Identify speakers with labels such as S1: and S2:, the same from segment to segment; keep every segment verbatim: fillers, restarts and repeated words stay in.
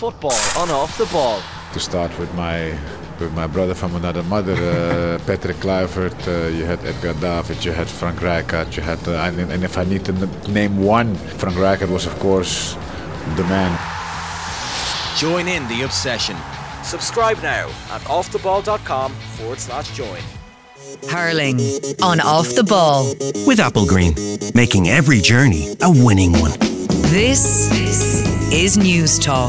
S1: football on Off the Ball.
S2: To start with my with my brother from another mother, uh, Patrick Kluivert, uh, you had Edgar David, you had Frank Rijkaard, you had, uh, and, and if I need to n- name one, Frank Rijkaard was of course the man.
S1: Join in the obsession. Subscribe now at offtheball.com forward slash join.
S3: Hurling on Off the Ball
S4: with Applegreen, making every journey a winning one.
S3: This is News Talk.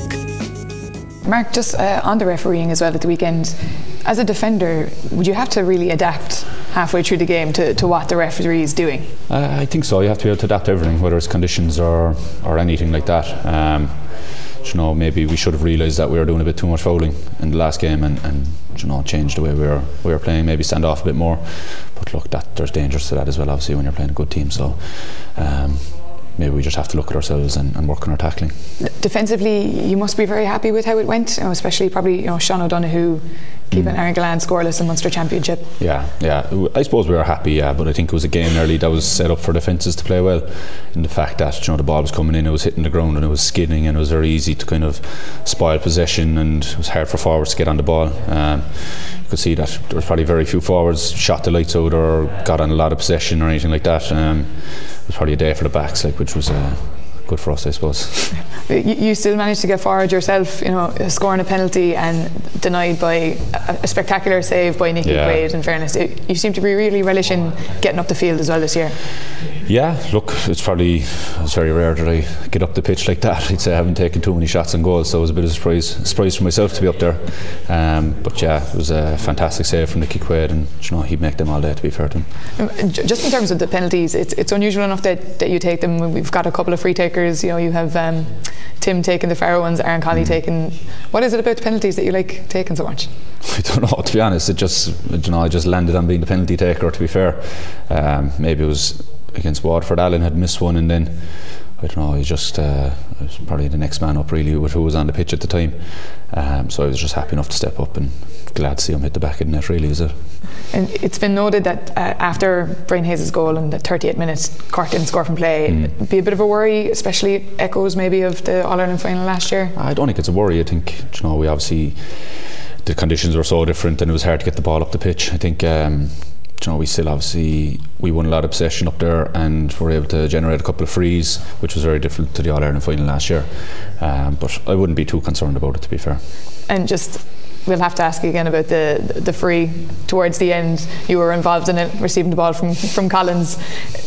S5: Mark, just uh, on the refereeing as well at the weekend, as a defender, would you have to really adapt halfway through the game to, to what the referee is doing?
S6: Uh, I think so. You have to be able to adapt to everything, whether it's conditions or, or anything like that. Um, you know, maybe we should have realised that we were doing a bit too much fouling in the last game and, and you know, change the way we were we were playing, maybe stand off a bit more. But look, that there's dangers to that as well, obviously, when you're playing a good team. So um, maybe we just have to look at ourselves and, and work on our tackling. Defensively,
S5: you must be very happy with how it went, you know, especially probably you know Sean O'Donoghue keeping mm. Aaron Gillane scoreless in Munster Championship.
S6: Yeah, yeah. I suppose we were happy, yeah, but I think it was a game early that was set up for defences to play well. And the fact that you know the ball was coming in, it was hitting the ground and it was skidding, and it was very easy to kind of spoil possession, and it was hard for forwards to get on the ball. Um, you could see that there was probably very few forwards shot the lights out or got on a lot of possession or anything like that. Um, it was probably a day for the backs, like, which was uh, good for us, I suppose.
S5: You, you still managed to get forward yourself, you know, scoring a penalty and denied by a, a spectacular save by Nicky
S6: yeah.
S5: Quaid. In fairness, it, you seem to be really relishing getting up the field as well this year.
S6: Yeah, look, it's probably it's very rare that I get up the pitch like that. I'd say I haven't taken too many shots and goals, so it was a bit of a surprise, surprise for myself to be up there. Um, but yeah, it was a fantastic save from Nicky Quaid, and you know he'd make them all day, to be fair to him.
S5: Just in terms of the penalties, it's it's unusual enough that, that you take them. We've got a couple of free takers. You know, you have um, Tim taking the Farrow ones, Aaron Colley mm. taking. What is it about the penalties that you like taking so much?
S6: I don't know, to be honest. It just, you know, I just landed on being the penalty taker, to be fair. Um, maybe it was against Waterford. Alan had missed one, and then I don't know, he just uh, was probably the next man up really with who was on the pitch at the time. Um, so I was just happy enough to step up and glad to see him hit the back of the net, really, is it?
S5: And it's been noted that uh, after Brian Hayes' goal in the thirty-eight minutes, Cork didn't score from play. Mm. It'd be a bit of a worry, especially echoes maybe of the All-Ireland final last year.
S6: I don't think it's a worry. I think, you know, we obviously, the conditions were so different and it was hard to get the ball up the pitch. I think um, you know, we still obviously we won a lot of possession up there and were able to generate a couple of frees, which was very different to the All-Ireland final last year. Um, but I wouldn't be too concerned about it, to be fair.
S5: And just, we'll have to ask you again about the the free towards the end. You were involved in it, receiving the ball from from Collins.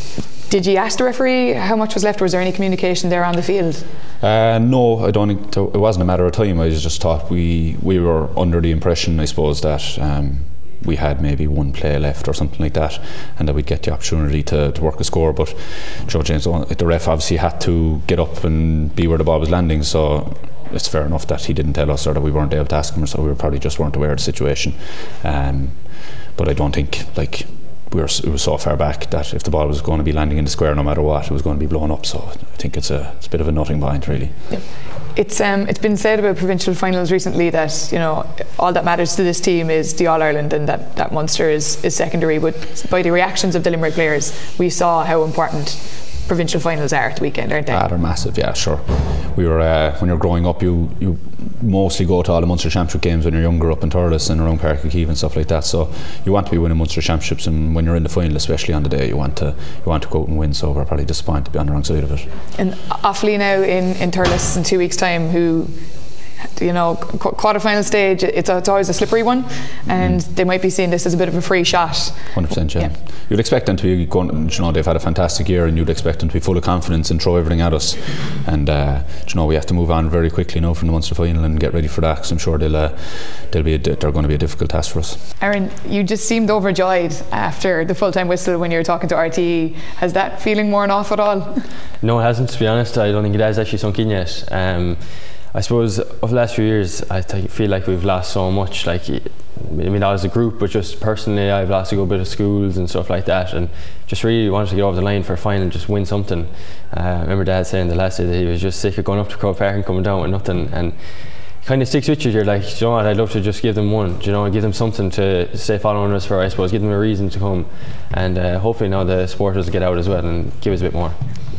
S5: Did you ask the referee how much was left? Was there any communication there on the field?
S6: Uh, no, I don't think it wasn't a matter of time. I just thought we we were under the impression, I suppose, that um, we had maybe one play left or something like that, and that we'd get the opportunity to, to work a score. But Joe James, the ref, obviously had to get up and be where the ball was landing, so it's fair enough that he didn't tell us, or that we weren't able to ask him, so we were probably just weren't aware of the situation. Um, but I don't think, like, we were, it was so far back that if the ball was going to be landing in the square no matter what, it was going to be blown up. So I think it's a, it's a bit of a nothing point, really.
S5: Yep. It's um, it's been said about provincial finals recently that, you know, all that matters to this team is the All-Ireland, and that, that Munster is, is secondary. But by the reactions of the Limerick players, we saw how important provincial finals are at the weekend, aren't they?
S6: Ah, they're massive, yeah, sure. We were uh, when you're growing up, you you mostly go to all the Munster Championship games when you're younger up in Thurles and around Páirc Uí Chaoimh and stuff like that. So you want to be winning Munster Championships, and when you're in the final, especially on the day, you want to you want to go out and win. So we're probably disappointed to be on the wrong side of it.
S5: And Offaly now in in Thurles in two weeks' time, who, you know, qu- quarter-final stage, it's, a, it's always a slippery one, and mm. they might be seeing this as a bit of a free shot.
S6: one hundred percent, yeah. yeah. You'd expect them to be going, you know, they've had a fantastic year, and you'd expect them to be full of confidence and throw everything at us. And uh, you know, we have to move on very quickly now from the Munster final and get ready for that, because I'm sure they'll, uh, they'll be a, they're going to be a difficult task for us.
S5: Aaron, you just seemed overjoyed after the full-time whistle when you were talking to R T E. Has that feeling worn off at all?
S7: No, it hasn't, to be honest. I don't think it has actually sunk in yet. Um, I suppose over the last few years, I th- feel like we've lost so much. Like, I mean, not as a group, but just personally, I've lost a good bit of schools and stuff like that, and just really wanted to get over the line for a final and just win something. Uh, I remember Dad saying the last day that he was just sick of going up to Croke Park and coming down with nothing, and kind of sticks with you. You're like, do you know what, I'd love to just give them one, do you know, give them something to stay following us for, I suppose, give them a reason to come, and uh, hopefully now the supporters get out as well and give us a bit more.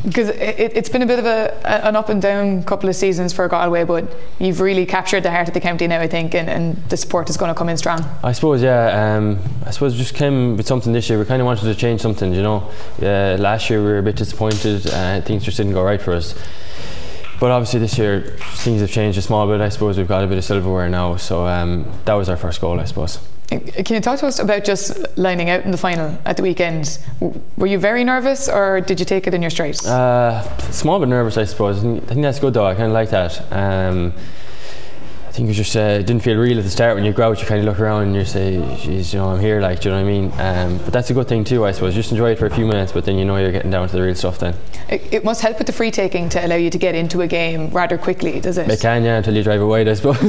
S5: Because it, it's been a bit of a, an up and down couple of seasons for Galway, but you've really captured the heart of the county now, I think, and, and the support is going to come in strong.
S7: I suppose, yeah. Um, I suppose we just came with something this year. We kind of wanted to change something, you know. Uh, last year we were a bit disappointed. Uh, things just didn't go right for us. But obviously this year things have changed a small bit. I suppose we've got a bit of silverware now. So um, that was our first goal, I suppose.
S5: Can you talk to us about just lining out in the final at the weekend? Were you very nervous, or did you take it in your stride?
S7: Uh, small bit nervous, I suppose. I think, I think that's good though. I kind of like that. Um, I think it was just uh, didn't feel real at the start. When you go out, you kind of look around and you say, "Geez, you know, I'm here." Like, do you know what I mean? Um, but that's a good thing too, I suppose. Just enjoy it for a few minutes, but then you know you're getting down to the real stuff then.
S5: It, it must help with the free taking to allow you to get into a game rather quickly, does it?
S7: It can, yeah, until you drive it wide, I suppose.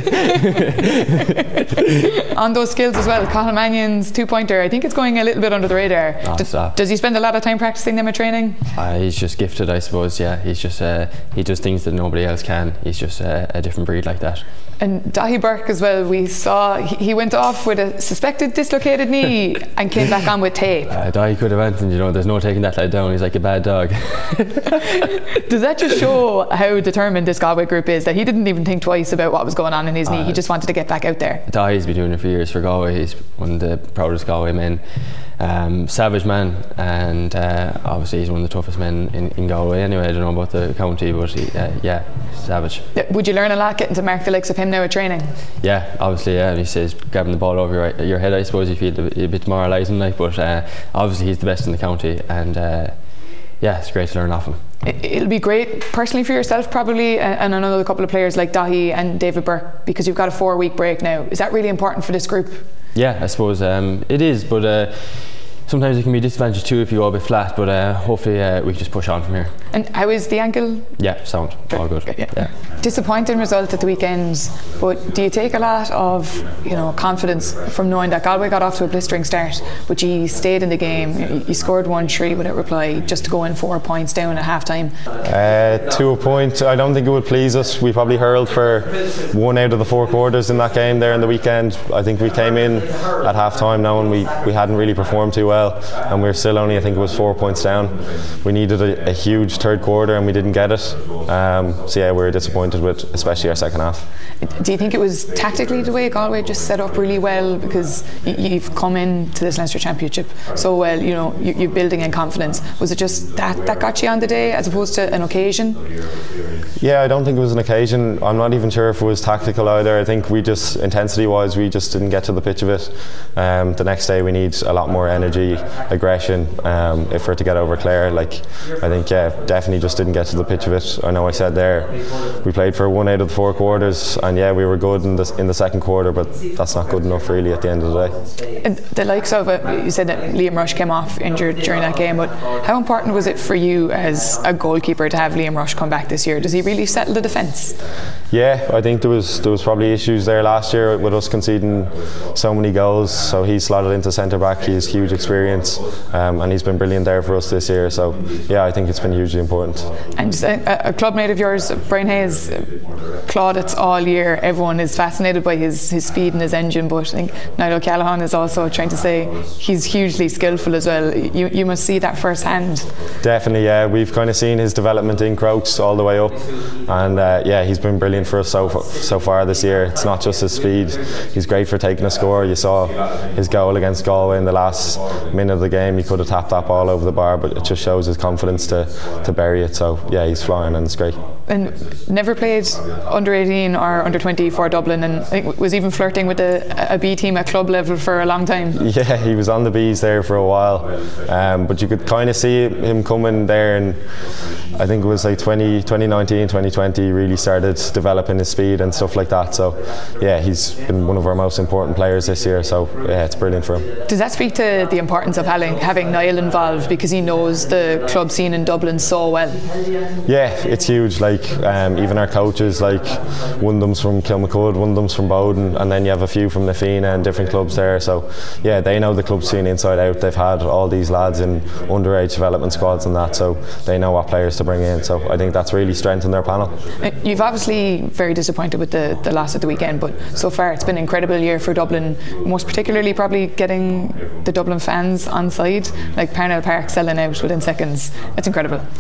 S5: On those skills as well, Colin Mannion's two-pointer, I think it's going a little bit under the radar.
S7: Oh,
S5: does,
S7: stop.
S5: does he spend a lot of time practicing them at training?
S7: Uh, he's just gifted, I suppose. Yeah, he's just uh, he does things that nobody else can. He's just uh, a different breed like that.
S5: And Dahi Burke as well, we saw he went off with a suspected dislocated knee and came back on with tape.
S7: Uh, Dahi could have anything, you know, there's no taking that lad down. He's like a bad dog.
S5: Does that just show how determined this Galway group is, that he didn't even think twice about what was going on in his knee? Uh, he just wanted to get back out there.
S7: Dahi's been doing it for years for Galway. He's one of the proudest Galway men. Um, savage man, and uh, obviously he's one of the toughest men in, in Galway anyway. I don't know about the county, but he, uh, yeah, savage.
S5: Would you learn a lot getting to mark the likes of him now at training?
S7: Yeah, obviously, yeah. He says grabbing the ball over your, your head, I suppose you feel a bit, a bit demoralising, like, but uh, obviously he's the best in the county, and uh, yeah, it's great to learn off him.
S5: It'll be great personally for yourself probably, and another couple of players like Dahi and David Burke, because you've got a four week break now. Is that really important for this group?
S7: Yeah, I suppose um, it is, but uh, sometimes it can be disadvantage too if you go a bit flat, but uh, hopefully uh, we can just push on from here.
S5: And how is the ankle?
S7: Yeah, sound, all good.
S5: Okay, yeah.
S7: Yeah.
S5: Disappointing result at the weekend, but do you take a lot of, you know, confidence from knowing that Galway got off to a blistering start, but you stayed in the game, you scored one three without reply, just to go in four points down at half time?
S8: Uh, to a point, I don't think it would please us. We probably hurled for one out of the four quarters in that game there in the weekend. I think we came in at half time knowing we, we hadn't really performed too well, and we we're still only, I think it was four points down. We needed a, a huge third quarter and we didn't get it. Um, so yeah, we were disappointed with especially our second half.
S5: Do you think it was tactically the way Galway just set up really well, because you've come into this Leinster Championship so well, you know, you're building in confidence? Was it just that that got you on the day as opposed to an occasion?
S8: Yeah, I don't think it was an occasion. I'm not even sure if it was tactical either. I think we just, intensity wise, we just didn't get to the pitch of it. Um, the next day we need a lot more energy, aggression, um, if we're to get over Clare. Like, I think, yeah, definitely just didn't get to the pitch of it. I know I said there we played for one out of the four quarters, and yeah, we were good in the, in the second quarter, but that's not good enough really at the end of the day.
S5: And the likes of it, you said that Liam Rush came off injured during that game, but how important was it for you as a goalkeeper to have Liam Rush come back this year? Does he really settle the defence?
S8: Yeah, I think there was there was probably issues there last year with us conceding so many goals, so he slotted into centre back. He has huge experience, um, and he's been brilliant there for us this year, so yeah, I think it's been hugely important.
S5: And just a, a club mate of yours, Brian Hayes, plaudits all year. Everyone is fascinated by his, his speed and his engine, but I think Niall O'Callaghan is also trying to say he's hugely skillful as well. You, you must see that firsthand.
S8: Definitely, yeah. We've kind of seen his development in Crokes all the way up, and uh, yeah, he's been brilliant for us so far, so far this year. It's not just his speed, he's great for taking a score. You saw his goal against Galway in the last minute of the game. He could have tapped that ball over the bar, but it just shows his confidence to, to bury it. So yeah, he's flying and it's great.
S5: And never played under eighteen or under twenty for Dublin, and I think was even flirting with a, a B team at club level for a long time.
S8: Yeah, he was on the B's there for a while, um, but you could kind of see him coming there, and I think it was like twenty, twenty nineteen, twenty twenty really started developing his speed and stuff like that. So yeah, he's been one of our most important players this year, so yeah, it's brilliant for him.
S5: Does that speak to the importance of having, having Niall involved, because he knows the club scene in Dublin so well?
S8: Yeah, it's huge. Like um, even our coaches, like one of them's from Kilmacud, one of them's from Bowden, and then you have a few from Nafina and different clubs there. So yeah, they know the club scene inside out. They've had all these lads in underage development squads and that, so they know what players to bring in. So I think that's really strengthened their panel.
S5: You've obviously very disappointed with the, the loss at the weekend, but so far it's been an incredible year for Dublin, most particularly probably getting the Dublin fans on side, like Parnell Park selling out within seconds. It's incredible.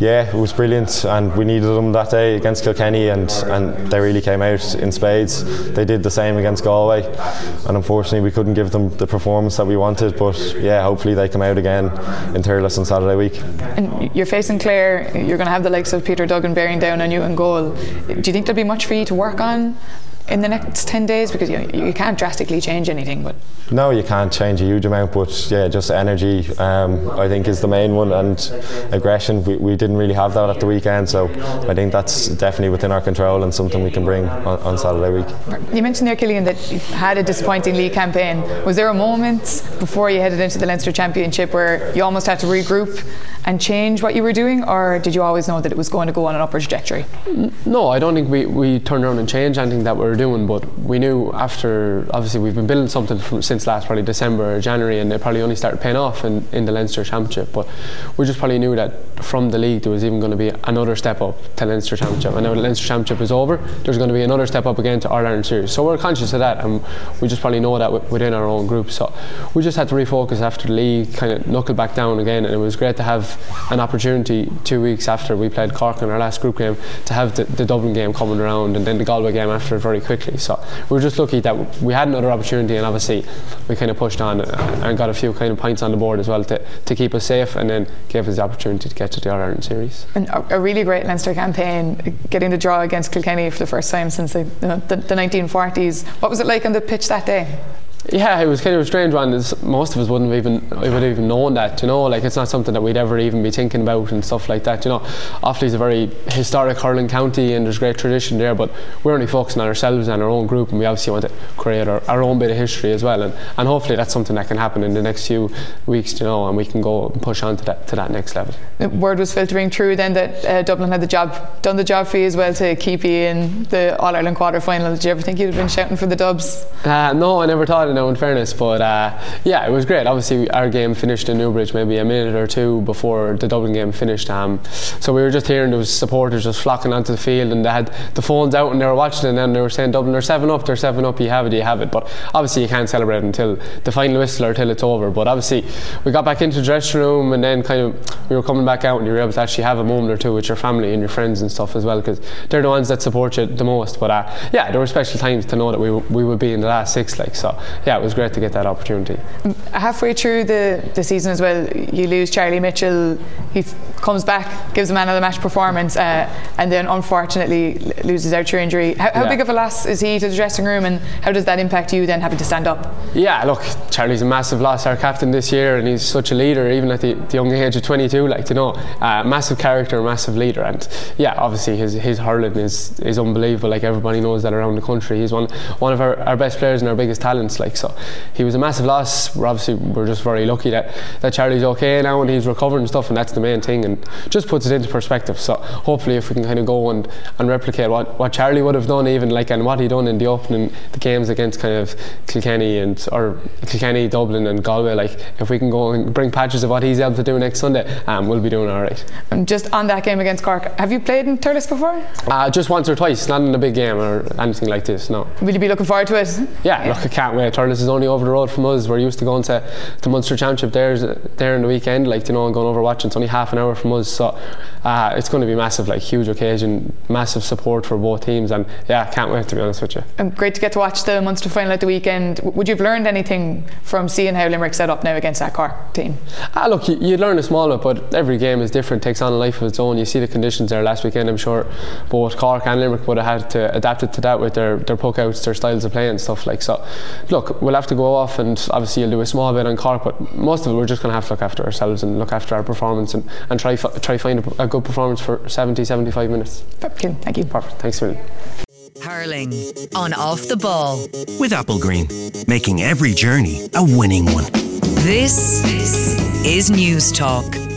S8: yeah, it was brilliant, and we needed them that day against Kilkenny, and, and they really came out in spades. They did the same against Galway, and unfortunately we couldn't give them the performance that we wanted, but yeah, hopefully they come out again in Thurles on Saturday week.
S5: And you're facing Clare, you're going to have the likes of Peter Duggan bearing down on you in goal. Do you think there'll be much for you to work on in the next ten days? Because you, you can't drastically change anything, but
S8: no, you can't change a huge amount, but yeah, just energy um, I think is the main one, and aggression. We, we didn't really have that at the weekend, so I think that's definitely within our control and something we can bring on, on Saturday week.
S5: You mentioned there, Killian, that you had a disappointing league campaign. Was there a moment before you headed into the Leinster Championship where you almost had to regroup and change what you were doing, or did you always know that it was going to go on an upward trajectory?
S7: No, I don't think we, we turned around and changed anything that we were doing, but we knew after, obviously we've been building something from, since last probably December or January, and they probably only started paying off in, in the Leinster Championship, but we just probably knew that from the league there was even going to be another step up to Leinster Championship, and now the Leinster Championship is over, there's going to be another step up again to All-Ireland Series, so we're conscious of that, and we just probably know that w- within our own group, so we just had to refocus after the league, kind of knuckle back down again, and it was great to have an opportunity two weeks after we played Cork in our last group game to have the, the Dublin game coming around, and then the Galway game after very quickly, so we were just lucky that we had another opportunity, and obviously we kind of pushed on and got a few kind of points on the board as well to, to keep us safe, and then gave us the opportunity to get to the All-Ireland Series.
S5: And a, a really great Leinster campaign, getting the draw against Kilkenny for the first time since the, you know, the, the nineteen forties. What was it like on the pitch that day?
S7: Yeah, it was kind of a strange one. Most of us wouldn't have even would have even known that, you know, like it's not something that we'd ever even be thinking about and stuff like that, you know. Offaly's a very historic hurling county and there's great tradition there, but we're only focusing on ourselves and our own group, and we obviously want to create our, our own bit of history as well, and, and hopefully that's something that can happen in the next few weeks, you know, and we can go and push on to that to that next level. The
S5: word was filtering through then that uh, Dublin had the job done the job for you as well to keep you in the All-Ireland quarter-final. Did you ever think you'd have been shouting for the Dubs?
S7: Uh, no, I never thought it now, in fairness, but uh, yeah, it was great. Obviously our game finished in Newbridge maybe a minute or two before the Dublin game finished, um, so we were just hearing there was supporters just flocking onto the field, and they had the phones out and they were watching it, and then they were saying Dublin are seven up, they're seven up, you have it, you have it, but obviously you can't celebrate until the final whistle or until it's over. But obviously we got back into the dressing room, and then kind of we were coming back out, and you were able to actually have a moment or two with your family and your friends and stuff as well, because they're the ones that support you the most. But uh, yeah, there were special times to know that we, we would be in the last six, like, so yeah, it was great to get that opportunity.
S5: Halfway through the, the season as well, you lose Charlie Mitchell. He f- comes back, gives a man of the match performance, uh, and then unfortunately loses out through injury. How, how yeah. big of a loss is he to the dressing room, and how does that impact you then having to stand up?
S7: Yeah, look, Charlie's a massive loss, our captain this year, and he's such a leader even at the, the young age of twenty-two, like, you know, uh, massive character, massive leader, and yeah, obviously his his hurling is is unbelievable, like everybody knows that around the country. He's one one of our, our best players and our biggest talents, like, so he was a massive loss. We're obviously we're just very lucky that, that Charlie's okay now and he's recovered and stuff, and that's the main thing, and just puts it into perspective. So hopefully if we can kind of go and, and replicate what, what Charlie would have done, even like, and what he done in the opening the games against kind of Kilkenny and or Kilkenny, Dublin and Galway, like if we can go and bring patches of what he's able to do next Sunday, um, we'll be doing alright.
S5: And just on that game against Cork, have you played in Thurles before?
S7: Uh, just once or twice, not in a big game or anything like this, no.
S5: Will you be looking forward to it?
S7: Yeah, yeah. Look, I can't wait. Thurles is only over the road from us. We're used to going to the Munster Championship there, there in the weekend, like, you know, and going over watching. It's only half an hour from us, so uh, it's going to be massive, like huge occasion, massive support for both teams, and yeah, can't wait, to be honest with you.
S5: And great to get to watch the Munster final at the weekend. Would you have learned anything from seeing how Limerick set up now against that Cork team?
S7: Ah, look, you, you'd learn a small bit, but every game is different, takes on a life of its own. You see the conditions there last weekend. I'm sure both Cork and Limerick would have had to adapt it to that with their, their puck outs, their styles of play and stuff, like, so look, we'll have to go off, and obviously you'll do a small bit on Cork, but most of it we're just going to have to look after ourselves and look after our performance, and, and try try find a, a good performance for seventy, seventy-five minutes.
S5: Thank you.
S7: Perfect, thanks a million.
S3: Hurling on Off the Ball
S4: with Applegreen, making every journey a winning one.
S3: This is News Talk.